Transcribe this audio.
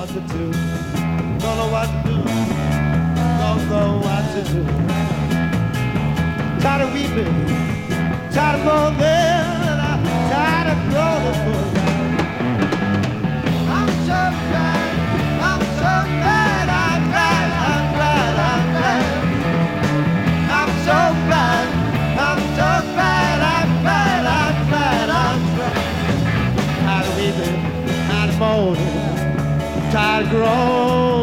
what to do. Don't know what to do. Don't know what to do. Tired of weeping, tired of mourning, tired of growing. I'm so glad, I'm so glad, I'm glad, I'm glad, I'm glad. I'm so glad, I'm so glad, I'm glad, I'm glad, I'm glad. Tired of weeping, tired of mourning, tired of growing.